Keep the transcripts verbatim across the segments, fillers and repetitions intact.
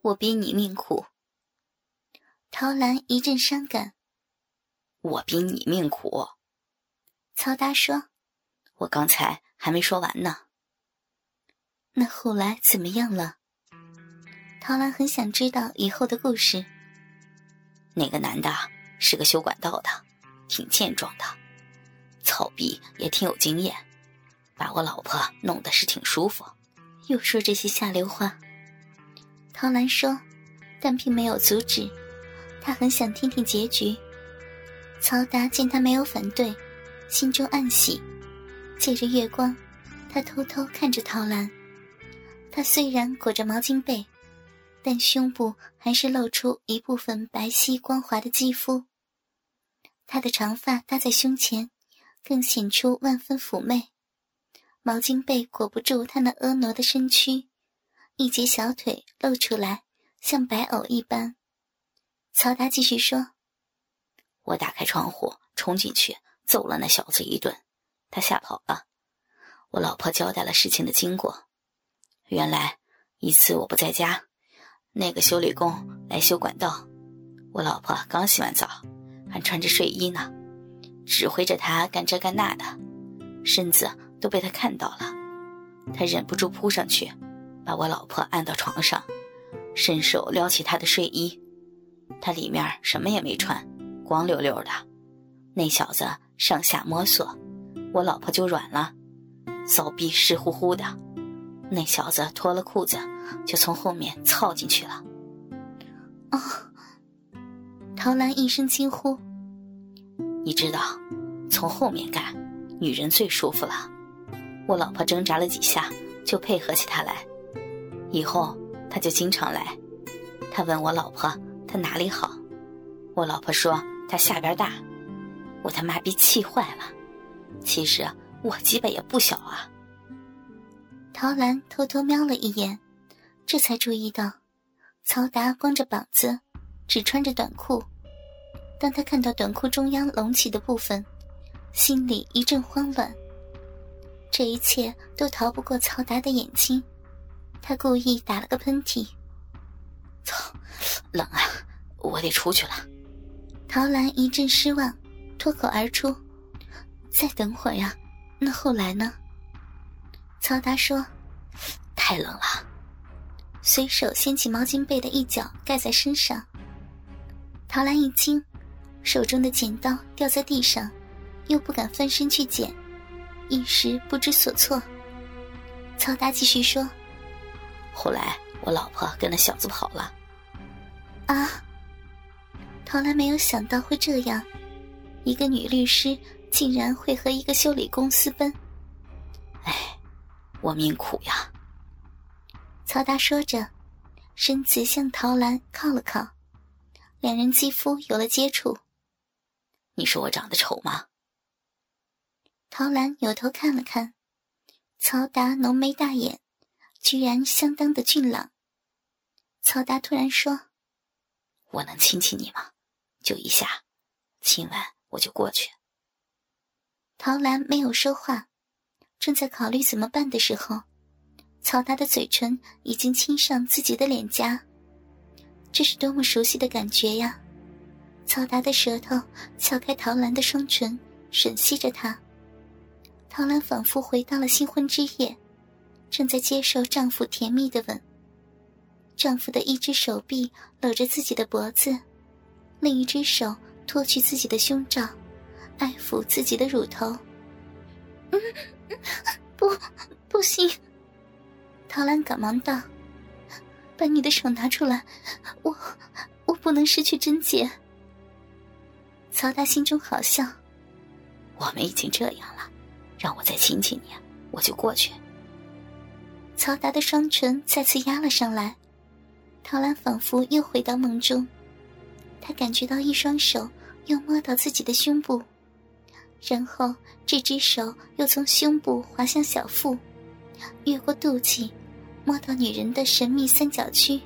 我比你命苦。陶兰一阵伤感。 我比你命苦。 曹达说， 我刚才还没说完呢。 那后来怎么样了？陶兰很想知道以后的故事。 那个男的是个修管道的，挺健壮的，操逼也挺有经验，把我老婆弄得是挺舒服。 又说这些下流话。陶兰说，但并没有阻止，他很想听听结局。曹达见他没有反对，心中暗喜。借着月光，他偷偷看着陶兰。她虽然裹着毛巾被，但胸部还是露出一部分白皙光滑的肌肤。她的长发搭在胸前，更显出万分妩媚。毛巾被裹不住她那婀娜的身躯，一截小腿露出来，像白藕一般。曹达继续说， 我打开窗户冲进去揍了那小子一顿，他吓跑了。我老婆交代了事情的经过。原来一次我不在家，那个修理工来修管道，我老婆刚洗完澡，还穿着睡衣呢，指挥着他干这干那的，身子都被他看到了。他忍不住扑上去，把我老婆按到床上，伸手撩起她的睡衣。她里面什么也没穿，光溜溜的。那小子上下摸索，我老婆就软了，骚逼湿乎乎的。那小子脱了裤子，就从后面操进去了。 哦！陶兰一声惊呼。 你知道，从后面干，女人最舒服了。我老婆挣扎了几下，就配合起他来。以后他就经常来。他问我老婆他哪里好，我老婆说他下边大。我他妈逼气坏了。其实我鸡巴也不小啊。 陶兰偷偷瞄了一眼，这才注意到曹达光着膀子，只穿着短裤。当他看到短裤中央隆起的部分，心里一阵慌乱。这一切都逃不过曹达的眼睛。他故意打了个喷嚏。 操，冷啊，我得出去了。 陶兰一阵失望，脱口而出，再等会儿呀、啊，那后来呢？曹达说， 太冷了。 随手掀起毛巾被的一角盖在身上。陶兰一惊，手中的剪刀掉在地上，又不敢翻身去捡，一时不知所措。曹达继续说， 后来我老婆跟那小子跑了。 啊！陶兰没有想到会这样，一个女律师竟然会和一个修理工私奔。 哎，我命苦呀。 曹达说着，身子向陶兰靠了靠，两人肌肤有了接触。 你说我长得丑吗？ 陶兰扭头看了看，曹达浓眉大眼，居然相当的俊朗。曹达突然说， 我能亲亲你吗？就一下，亲完我就过去。 陶兰没有说话，正在考虑怎么办的时候，曹达的嘴唇已经亲上自己的脸颊。这是多么熟悉的感觉呀！曹达的舌头撬开陶兰的双唇，吮吸着她。陶兰仿佛回到了新婚之夜，正在接受丈夫甜蜜的吻。丈夫的一只手臂搂着自己的脖子，另一只手脱去自己的胸罩，爱抚自己的乳头。嗯，不，不行！陶兰赶忙道：“把你的手拿出来，我，我不能失去贞洁。”曹达心中好笑， 我们已经这样了，让我再亲亲你，我就过去。 曹达的双唇再次压了上来，陶兰仿佛又回到梦中，她感觉到一双手又摸到自己的胸部，然后这只手又从胸部滑向小腹，越过肚脐，摸到女人的神秘三角区。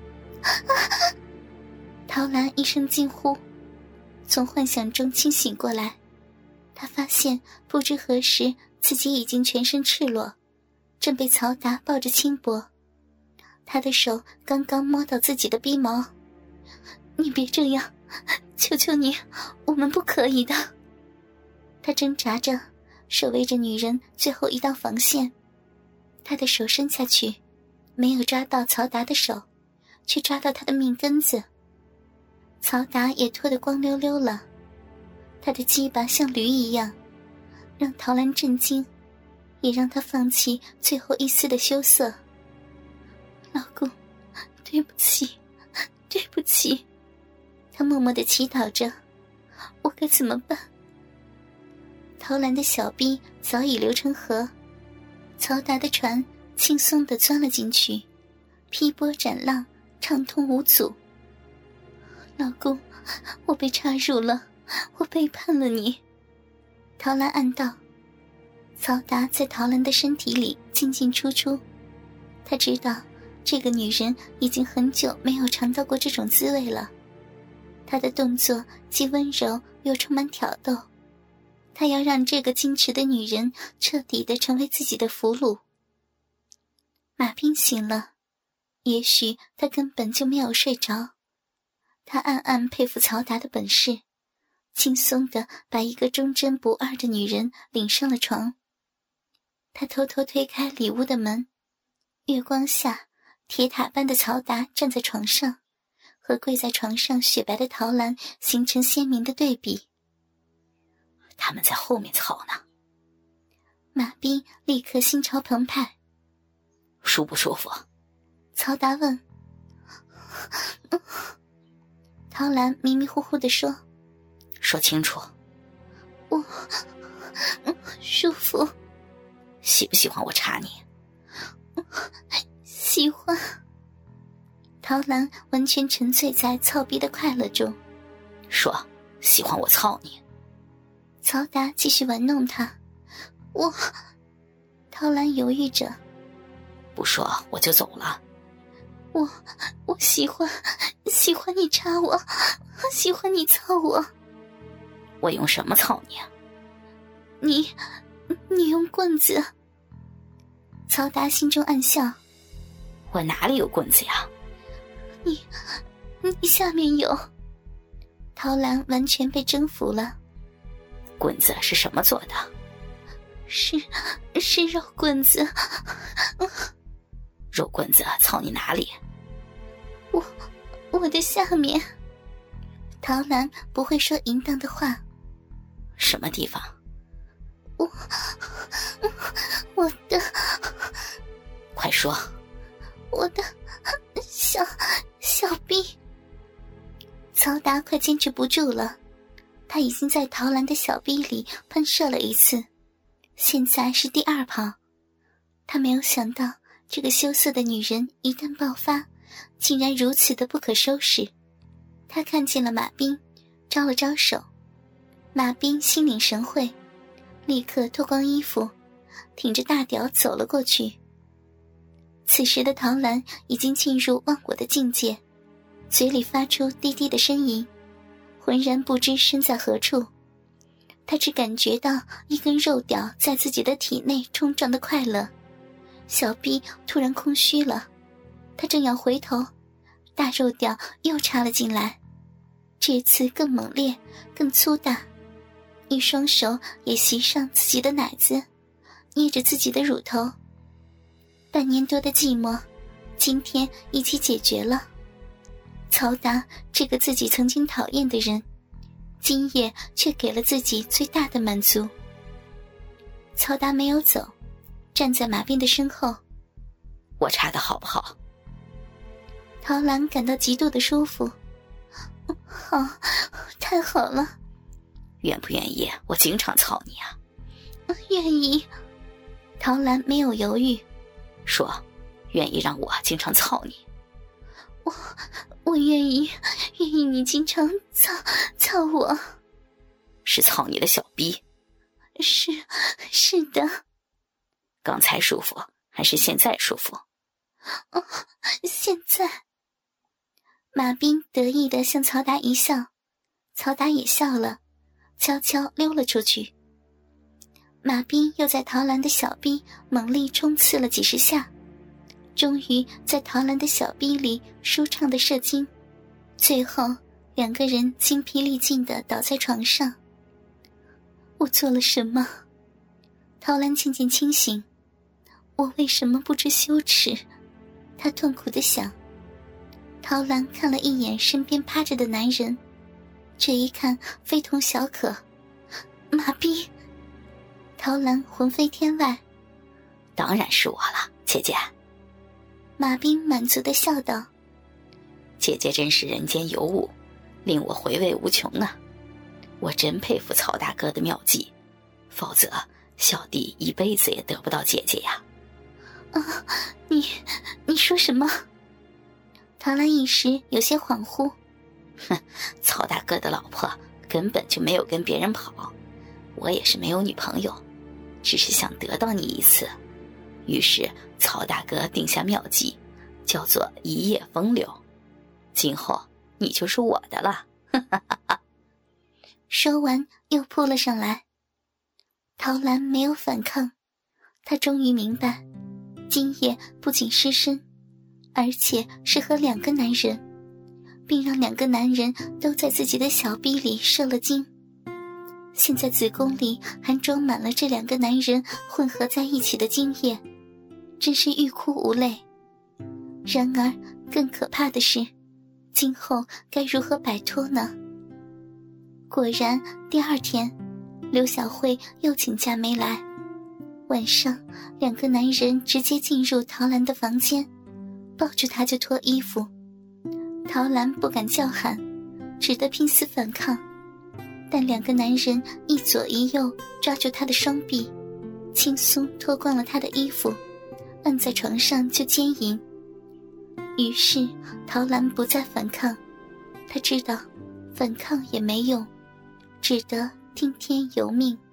陶兰一声惊呼，从幻想中清醒过来，她发现不知何时自己已经全身赤裸，正被曹达抱着轻薄。 他的手刚刚摸到自己的逼毛。你别这样，求求你，我们不可以的。他挣扎着，守卫着女人最后一道防线。他的手伸下去，没有抓到曹达的手，却抓到他的命根子。曹达也脱得光溜溜了，他的鸡巴像驴一样，让陶兰震惊，也让他放弃最后一丝的羞涩。老公，对不起，对不起。他默默地祈祷着，我该怎么办？陶兰的小臂早已流成河，曹达的船轻松地钻了进去，劈波斩浪，畅通无阻。老公，我被插入了，我背叛了你。陶兰暗道。曹达在陶兰的身体里进进出出，他知道这个女人已经很久没有尝到过这种滋味了。他的动作既温柔又充满挑逗，他要让这个矜持的女人彻底地成为自己的俘虏。马斌醒了，也许他根本就没有睡着。他暗暗佩服曹达的本事，轻松地把一个忠贞不二的女人领上了床。他偷偷推开里屋的门，月光下，铁塔般的曹达站在床上，和跪在床上雪白的陶兰形成鲜明的对比。 他们在后面操呢。 马斌立刻心潮澎湃。 舒不舒服？ 曹达问。陶兰迷迷糊糊地说。 说清楚。 我舒服。 喜不喜欢我插你？ 喜欢。陶兰完全沉醉在操逼的快乐中。 说，喜欢我操你。 曹达继续玩弄他。我……陶兰犹豫着。 不说我就走了。 我……我喜欢……喜欢你插我，喜欢你操我。 我用什么操你啊？ 你……你用棍子。曹达心中暗笑。 我哪里有棍子呀？ 你……你下面有。陶兰完全被征服了。 棍子是什么做的？ 是……是肉棍子。 肉棍子操你哪里？ 我……我的下面。陶兰不会说淫荡的话。 什么地方？ 我……我的…… 快说。 我的小小臂。曹达快坚持不住了，他已经在陶兰的小臂里喷射了一次，现在是第二炮。他没有想到这个羞涩的女人一旦爆发，竟然如此的不可收拾。他看见了马斌，招了招手。马斌心领神会，立刻脱光衣服，挺着大屌走了过去。此时的陶兰已经进入忘我的境界，嘴里发出低低的呻吟，浑然不知身在何处。她只感觉到一根肉屌在自己的体内冲撞的快乐，小臂突然空虚了。她正要回头，大肉屌又插了进来，这次更猛烈，更粗大。一双手也袭上自己的奶子，捏着自己的乳头。半年多的寂寞，今天一起解决了。曹达这个自己曾经讨厌的人，今夜却给了自己最大的满足。曹达没有走，站在马斌的身后。 我插的好不好？ 陶兰感到极度的舒服。好，太好了。 愿不愿意我经常操你啊？ 愿意。陶兰没有犹豫。 说，愿意让我经常操你。 我我愿意，愿意你经常操操我。 是操你的小逼。 是是的。 刚才舒服还是现在舒服？ 哦，现在。马斌得意地向曹达一笑，曹达也笑了，悄悄溜了出去。马斌又在陶兰的小臂猛力冲刺了几十下， 终于在陶兰的小臂里舒畅的射精，最后两个人精疲力尽地倒在床上。我做了什么？陶兰渐渐清醒，我为什么不知羞耻？她痛苦地想。陶兰看了一眼身边趴着的男人，这一看非同小可。马斌！陶兰魂飞天外。 当然是我了，姐姐。 马斌满足地笑道。 姐姐真是人间尤物，令我回味无穷啊！我真佩服曹大哥的妙计，否则小弟一辈子也得不到姐姐呀。 啊，你你说什么？陶兰一时有些恍惚。 哼，曹大哥的老婆根本就没有跟别人跑，我也是没有女朋友，只是想得到你一次。于是曹大哥定下妙计，叫做一夜风流，今后你就是我的了。 说完又扑了上来。陶兰没有反抗，她终于明白，今夜不仅失身，而且是和两个男人，并让两个男人都在自己的小臂里射了精。现在子宫里还装满了这两个男人混合在一起的精液，真是欲哭无泪。然而更可怕的是，今后该如何摆脱呢？果然第二天，刘小慧又请假没来。晚上两个男人直接进入陶兰的房间，抱着她就脱衣服。陶兰不敢叫喊，只得拼死反抗，但两个男人一左一右抓住她的双臂，轻松脱光了她的衣服，按在床上就奸淫。于是陶兰不再反抗，她知道反抗也没用，只得听天由命。